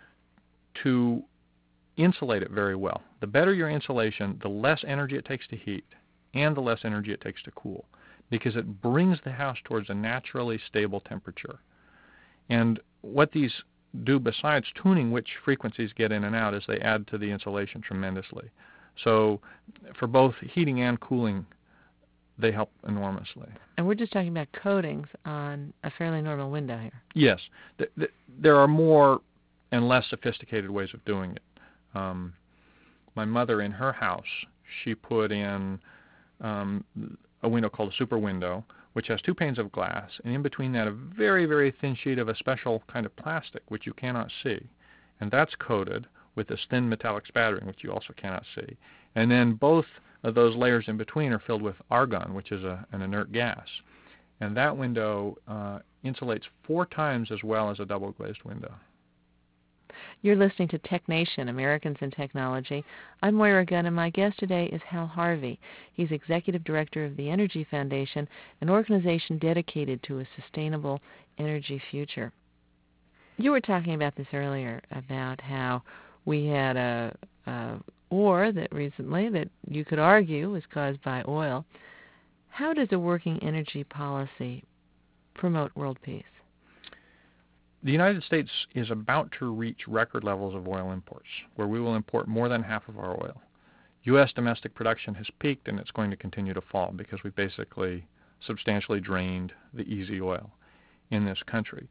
to insulate it very well. The better your insulation, the less energy it takes to heat and the less energy it takes to cool, because it brings the house towards a naturally stable temperature. And what these do besides tuning which frequencies get in and out is they add to the insulation tremendously. So for both heating and cooling, they help enormously. And we're just talking about coatings on a fairly normal window here. Yes. There are more and less sophisticated ways of doing it. My mother, in her house, she put in a window called a super window, which has two panes of glass, and in between that a very, very thin sheet of a special kind of plastic, which you cannot see. And that's coated with this thin metallic spattering, which you also cannot see. And then both of those layers in between are filled with argon, which is an inert gas. And that window insulates 4 times as well as a double-glazed window. You're listening to Tech Nation, Americans in Technology. I'm Moira Gunn, and my guest today is Hal Harvey. He's Executive Director of the Energy Foundation, an organization dedicated to a sustainable energy future. You were talking about this earlier, about how we had a war that recently that you could argue was caused by oil. How does a working energy policy promote world peace? The United States is about to reach record levels of oil imports, where we will import more than half of our oil. U.S. domestic production has peaked, and it's going to continue to fall because we basically substantially drained the easy oil in this country.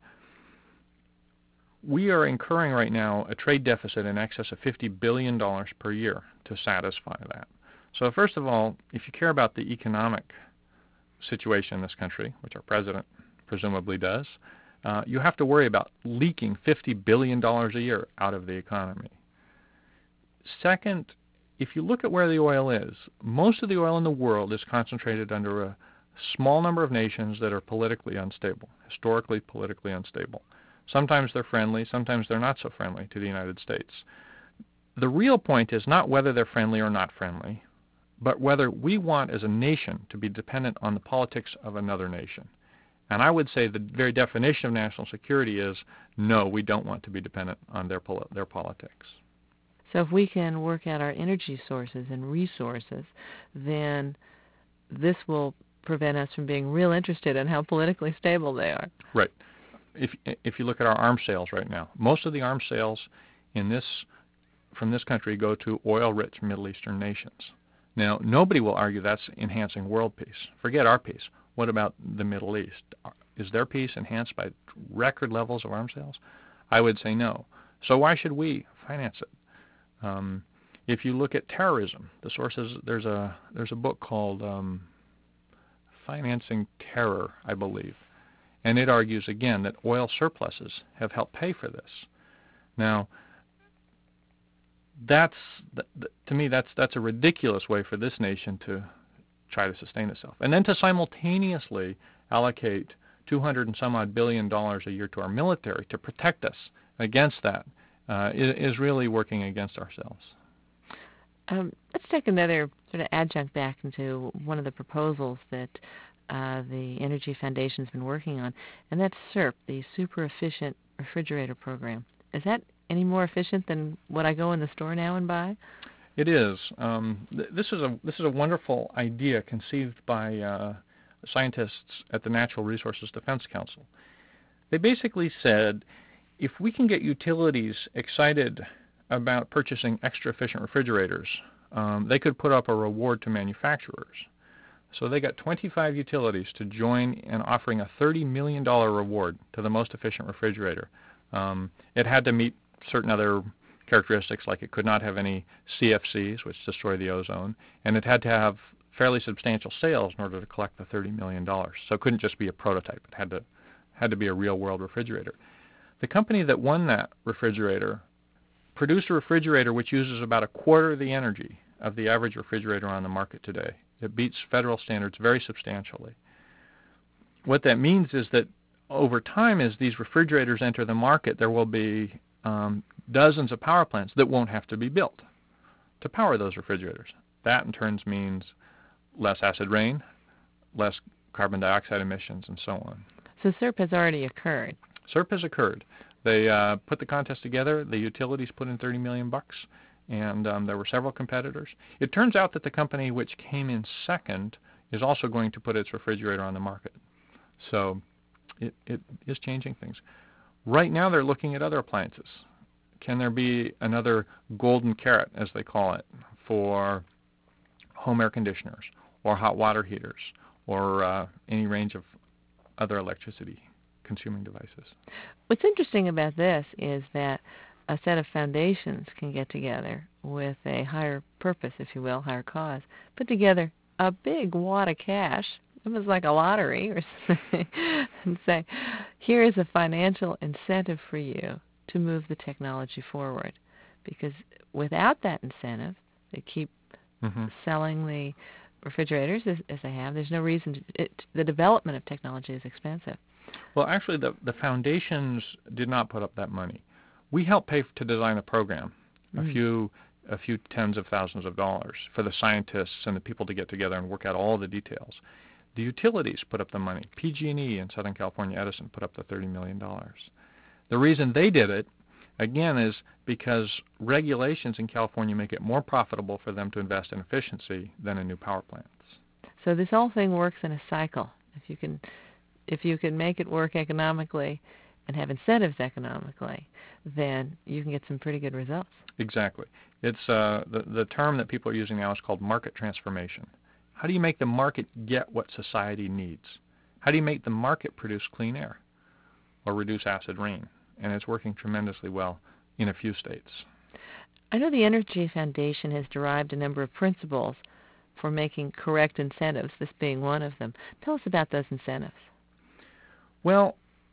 We are incurring right now a trade deficit in excess of $50 billion per year to satisfy that. So first of all, if you care about the economic situation in this country, which our president presumably does, you have to worry about leaking $50 billion a year out of the economy. Second, if you look at where the oil is, most of the oil in the world is concentrated under a small number of nations that are politically unstable, historically politically unstable. Sometimes they're friendly, sometimes they're not so friendly to the United States. The real point is not whether they're friendly or not friendly, but whether we want as a nation to be dependent on the politics of another nation. And I would say the very definition of national security is, no, we don't want to be dependent on their politics. So if we can work out our energy sources and resources, then this will prevent us from being real interested in how politically stable they are. Right. If you look at our arms sales right now, most of the arms sales from this country go to oil-rich Middle Eastern nations. Now, nobody will argue that's enhancing world peace. Forget our peace. What about the Middle East? Is their peace enhanced by record levels of arms sales? I would say no. So why should we finance it? If you look at terrorism, the sources, there's a book called Financing Terror, I believe, and it argues again that oil surpluses have helped pay for this. Now, to me, that's a ridiculous way for this nation to try to sustain itself. And then to simultaneously allocate $200 and some odd billion a year to our military to protect us against that is really working against ourselves. Let's take another sort of adjunct back into one of the proposals that the Energy Foundation has been working on, and that's SERP, the Super Efficient Refrigerator Program. Is that any more efficient than what I go in the store now and buy? It is. This is a wonderful idea conceived by scientists at the Natural Resources Defense Council. They basically said, if we can get utilities excited about purchasing extra efficient refrigerators, they could put up a reward to manufacturers. So they got 25 utilities to join in offering a $30 million reward to the most efficient refrigerator. It had to meet certain other characteristics, like it could not have any CFCs, which destroy the ozone, and it had to have fairly substantial sales in order to collect the $30 million. So it couldn't just be a prototype. It had to be a real-world refrigerator. The company that won that refrigerator produced a refrigerator which uses about a quarter of the energy of the average refrigerator on the market today. It beats federal standards very substantially. What that means is that over time, as these refrigerators enter the market, there will be dozens of power plants that won't have to be built to power those refrigerators. That in turn means less acid rain, less carbon dioxide emissions, and so on. So SERP has already occurred. SERP has occurred. They put the contest together. The utilities put in $30 million, and there were several competitors. It turns out that the company which came in second is also going to put its refrigerator on the market. So it is changing things. Right now they're looking at other appliances. Can there be another golden carrot, as they call it, for home air conditioners or hot water heaters or any range of other electricity-consuming devices? What's interesting about this is that a set of foundations can get together with a higher purpose, if you will, higher cause, put together a big wad of cash, almost like a lottery or something, and say, here is a financial incentive for you to move the technology forward. Because without that incentive, they keep selling the refrigerators as they have. There's no reason the development of technology is expensive. Well, actually, the foundations did not put up that money. We help pay to design a program, a few tens of thousands of dollars for the scientists and the people to get together and work out all the details. The utilities put up the money. PG&E in Southern California, Edison, put up the $30 million. The reason they did it, again, is because regulations in California make it more profitable for them to invest in efficiency than in new power plants. So this whole thing works in a cycle. If you can make it work economically and have incentives economically, then you can get some pretty good results. Exactly. It's the term that people are using now is called market transformation. How do you make the market get what society needs? How do you make the market produce clean air or reduce acid rain? And it's working tremendously well in a few states. I know the Energy Foundation has derived a number of principles for making correct incentives, this being one of them. Tell us about those incentives. Well,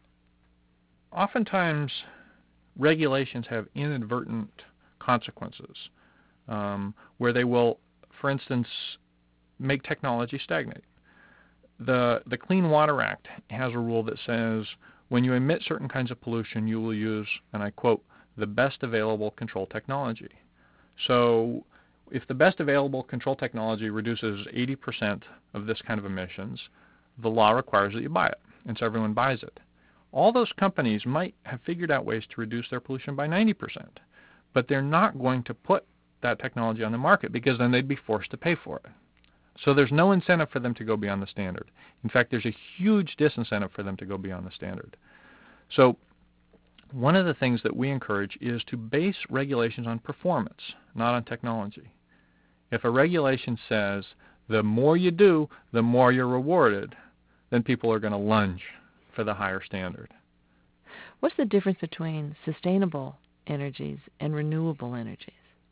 oftentimes regulations have inadvertent consequences where they will, for instance, make technology stagnate. The Clean Water Act has a rule that says when you emit certain kinds of pollution, you will use, and I quote, the best available control technology. So if the best available control technology reduces 80% of this kind of emissions, the law requires that you buy it, and so everyone buys it. All those companies might have figured out ways to reduce their pollution by 90%, but they're not going to put that technology on the market because then they'd be forced to pay for it. So there's no incentive for them to go beyond the standard. In fact, there's a huge disincentive for them to go beyond the standard. So one of the things that we encourage is to base regulations on performance, not on technology. If a regulation says the more you do, the more you're rewarded, then people are going to lunge for the higher standard. What's the difference between sustainable energies and renewable energies?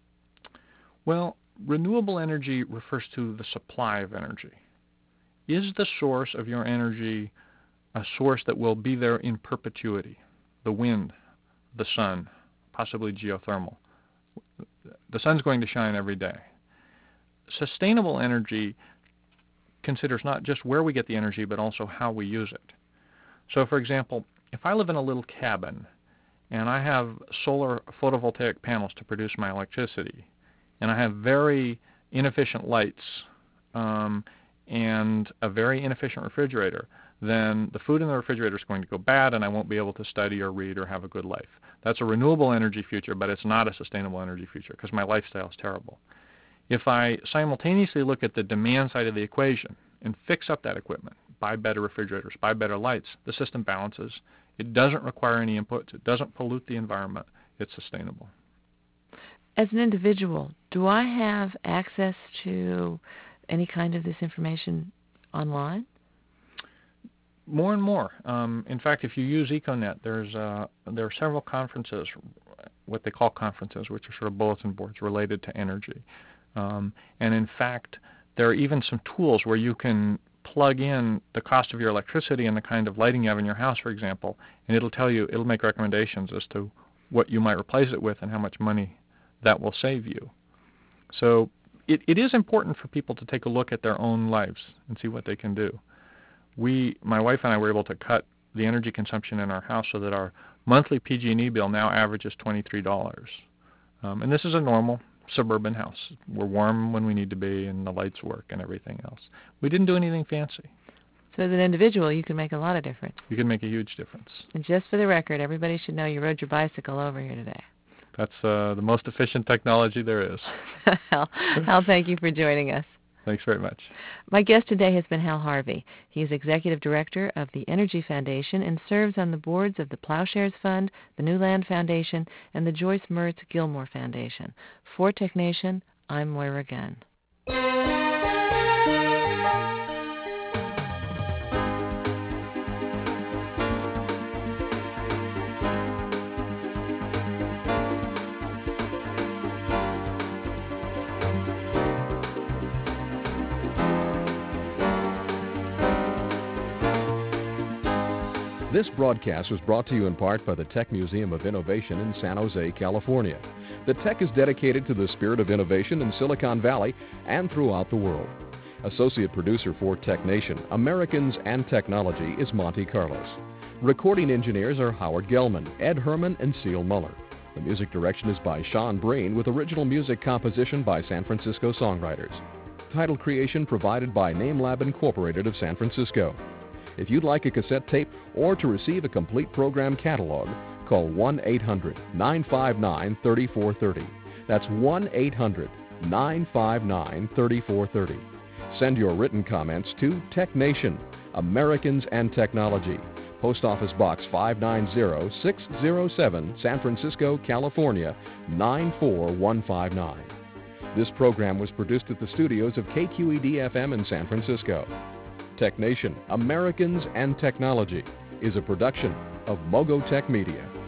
Well, renewable energy refers to the supply of energy. Is the source of your energy a source that will be there in perpetuity? The wind, the sun, possibly geothermal. The sun's going to shine every day. Sustainable energy considers not just where we get the energy, but also how we use it. So, for example, if I live in a little cabin and I have solar photovoltaic panels to produce my electricity, and I have very inefficient lights and a very inefficient refrigerator, then the food in the refrigerator is going to go bad and I won't be able to study or read or have a good life. That's a renewable energy future, but it's not a sustainable energy future because my lifestyle is terrible. If I simultaneously look at the demand side of the equation and fix up that equipment, buy better refrigerators, buy better lights, the system balances. It doesn't require any inputs. It doesn't pollute the environment. It's sustainable. As an individual, do I have access to any kind of this information online? More and more. In fact, if you use EcoNet, there are several conferences, what they call conferences, which are sort of bulletin boards related to energy. And in fact, there are even some tools where you can plug in the cost of your electricity and the kind of lighting you have in your house, for example, and it'll make recommendations as to what you might replace it with and how much money that will save you. So it is important for people to take a look at their own lives and see what they can do. My wife and I were able to cut the energy consumption in our house so that our monthly PG&E bill now averages $23. And this is a normal suburban house. We're warm when we need to be, and the lights work and everything else. We didn't do anything fancy. So as an individual, you can make a lot of difference. You can make a huge difference. And just for the record, everybody should know you rode your bicycle over here today. That's the most efficient technology there is. Hal, thank you for joining us. Thanks very much. My guest today has been Hal Harvey. He is Executive Director of the Energy Foundation and serves on the boards of the Plowshares Fund, the New Land Foundation, and the Joyce Mertz Gilmore Foundation. For Tech Nation, I'm Moira Gunn. This broadcast was brought to you in part by the Tech Museum of Innovation in San Jose, California. The Tech is dedicated to the spirit of innovation in Silicon Valley and throughout the world. Associate producer for Tech Nation, Americans and Technology is Monty Carlos. Recording engineers are Howard Gelman, Ed Herman, and Seal Muller. The music direction is by Sean Breen with original music composition by San Francisco songwriters. Title creation provided by NameLab Incorporated of San Francisco. If you'd like a cassette tape or to receive a complete program catalog, call 1-800-959-3430. That's 1-800-959-3430. Send your written comments to Tech Nation, Americans and Technology, Post Office Box 590607, San Francisco, California, 94159. This program was produced at the studios of KQED-FM in San Francisco. Tech Nation, Americans and Technology is a production of Mogotech Media.